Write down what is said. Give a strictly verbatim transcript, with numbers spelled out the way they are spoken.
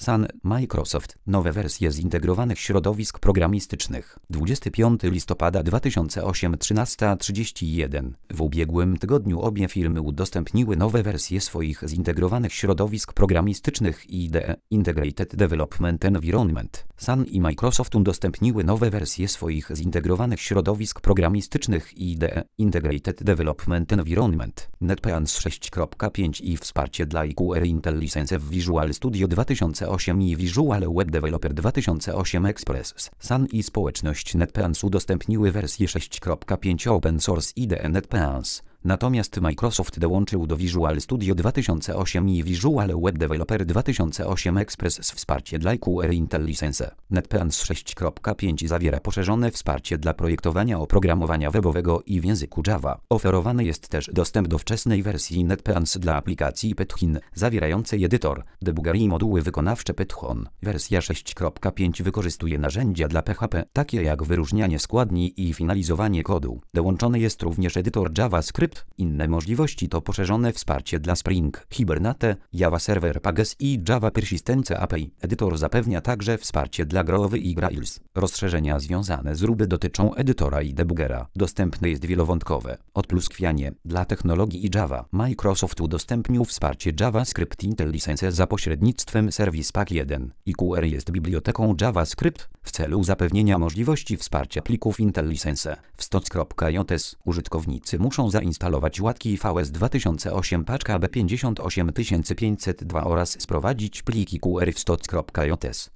Sun, Microsoft, nowe wersje zintegrowanych środowisk programistycznych. dwudziestego piątego listopada dwa tysiące ósmego, trzynasta trzydzieści jeden. W ubiegłym tygodniu obie firmy udostępniły nowe wersje swoich zintegrowanych środowisk programistycznych I D E Integrated Development Environment. Sun i Microsoft udostępniły nowe wersje swoich zintegrowanych środowisk programistycznych I D E Integrated Development Environment. NetBeans sześć kropka pięć i wsparcie dla I Q R IntelliSense w Visual Studio dwa tysiące osiem i Visual Web Developer dwa tysiące osiem Express. Sun i społeczność NetBeans udostępniły wersję sześć kropka pięć Open Source I D E NetBeans. Natomiast Microsoft dołączył do Visual Studio dwa tysiące osiem i Visual Web Developer dwa tysiące osiem Express z wsparcie dla I Q R IntelliSense. NetBeans sześć kropka pięć zawiera poszerzone wsparcie dla projektowania oprogramowania webowego i w języku Java. Oferowany jest też dostęp do wczesnej wersji NetBeans dla aplikacji Python, zawierającej edytor, debuger i moduły wykonawcze Python. Wersja sześć kropka pięć wykorzystuje narzędzia dla P H P, takie jak wyróżnianie składni i finalizowanie kodu. Dołączony jest również edytor JavaScript. Inne możliwości to poszerzone wsparcie dla Spring, Hibernate, Java Server Pages i Java Persistence A P I. Edytor zapewnia także wsparcie dla Groovy i Grails. Rozszerzenia związane z Ruby dotyczą edytora i debugera. Dostępne jest wielowątkowe odpluskwianie dla technologii i Java. Microsoft udostępnił wsparcie JavaScript IntelliSense za pośrednictwem Service Pack jeden. I Q R jest biblioteką JavaScript w celu zapewnienia możliwości wsparcia plików IntelliSense. W stoc kropka j s użytkownicy muszą zainstalować łatki V S dwa tysiące osiem paczka B pięćdziesiąt osiem tysięcy pięćset dwa oraz sprowadzić pliki Q R w stoc kropka j s.